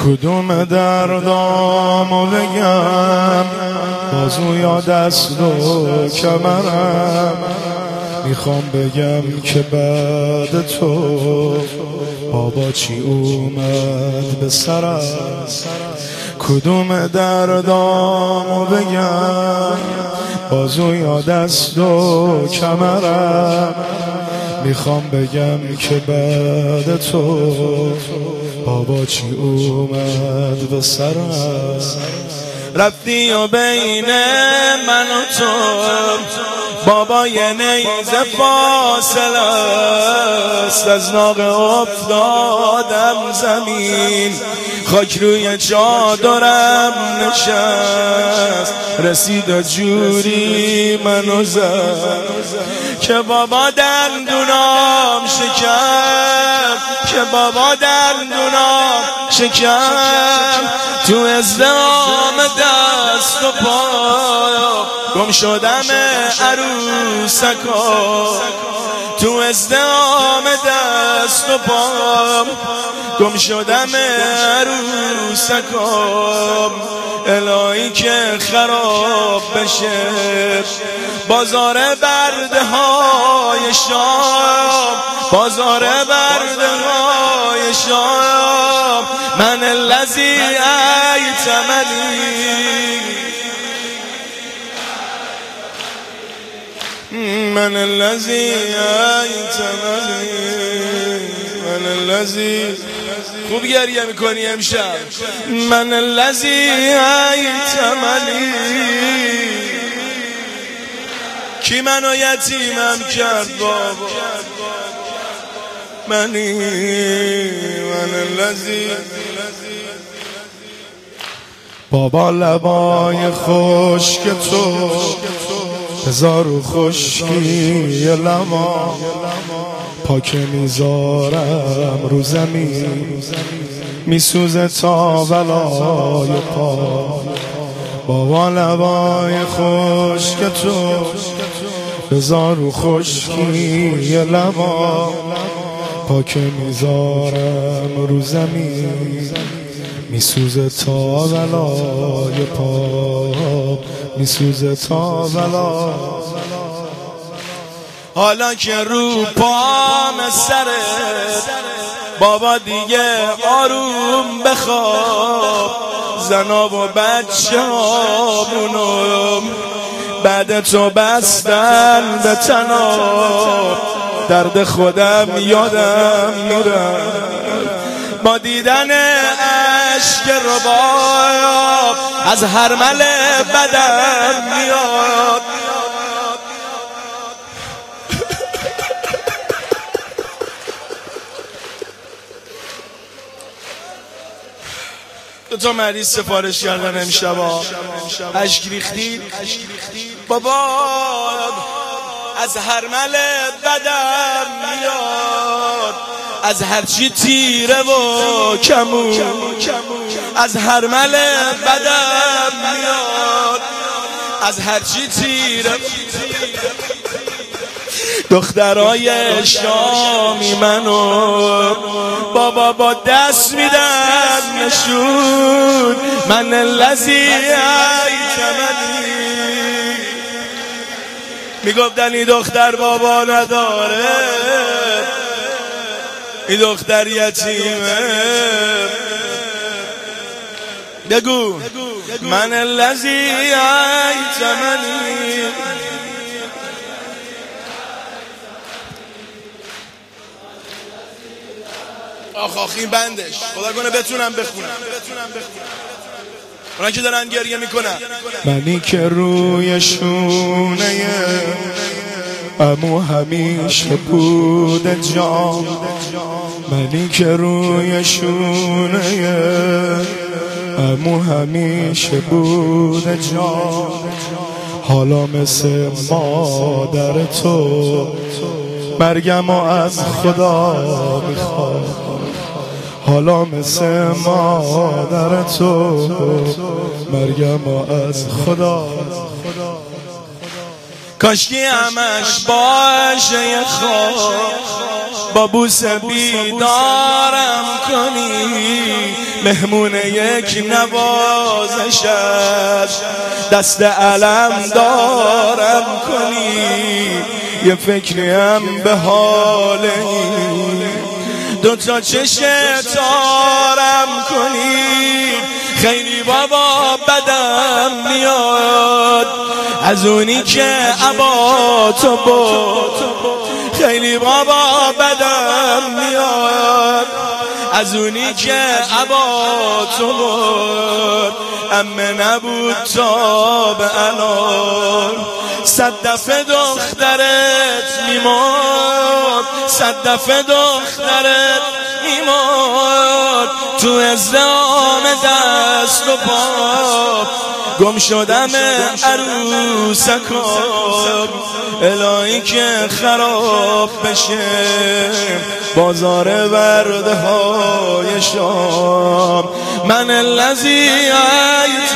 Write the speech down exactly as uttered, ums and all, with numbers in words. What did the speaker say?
کدوم دردامو بگم، بازو یا دست و کمرم. میخوام بگم که بعد تو بابا چی اومد به سرم. کدوم دردامو بگم، بازو یا دست و کمرم. میخوام بگم که بعد تو بابا چی اومد به سرم. رفتی و بین من و تو بابا یه نیزه فاصله است. از ناقه افتادم زمین، خاک روی چادرم نشست. رسید جوری منو زد که بابا دندونام شکم، که بابا دندونام شکم. تو ازدحام دست و پا گم شدم عروسکا. تو ازدحام دست و پا گم شدم عروسکا. الهی که خراب بشه بازار برده های شام، بازار برده های شام. من الذی ایتمنی، من الذی ایتمنی، من الذی. خوب گریه میکنی امشب. من الذی ایتمنی، کی منو یتیمم کرد بابا؟ منی، من الذی. بابا لبای خشک تو هزار و خشکی لما، پاک میذارم رو زمین میسوزه تا ولای پا. بابا لبای خشک تو هزار و خشکی لما، پاک میذارم رو زمین میسوزه تا ولای پا، میسوزه تا ولای. حالا که رو پام سرت بابا دیگه آروم بخواب. زنا و بچه هامونو بعد تو بستن به تناب. درد خودم یادم میرم با دیدن عشق رباب. از هرمل بدم میاد دو تا مریض سفارش کردن امشبا. اشک ریختی بابا، از هرمل بدم میاد. از هرچی تیره و کمون، از هرمل بدم میاد. از هرچی تیره. دخترای شامی منو بابا با دست میدن نشون. من الذی ایتمنی. میگفتن این دختر بابا نداره، این دختر یتیمه. بگو من الذی ایتمنی. آخ آخ این بندش خدا کنه بتونم بخونم. اونا که دارن گریه میکنن. منی که روی شونه امو همیشه بود جام، منی که روی شونه امو همیشه بود جام. حالا مثل مادر تو مرگم از خدا میخوام. حالا مثل مادر تو مرگم از خدا. کاشکی همش باشه یه خواب با بوسه بیدارم کنی، مهمون یک نوازشت دست علم دارم کنی، یه فکریم به حال این دو تا چشم تارم کنی. خیلی بابا بدم میاد از اونی که عبا تو بود، خیلی بابا بدم میاد از اونی که عبا تو بود، امه نبود تا به الان صد دفعه دخترت میماد، صد دفعه دخترت میماد تو ازدهام دست و پا، گم شدم عروسکام الهی که خراب بشه بازار ورده های شام. من الذی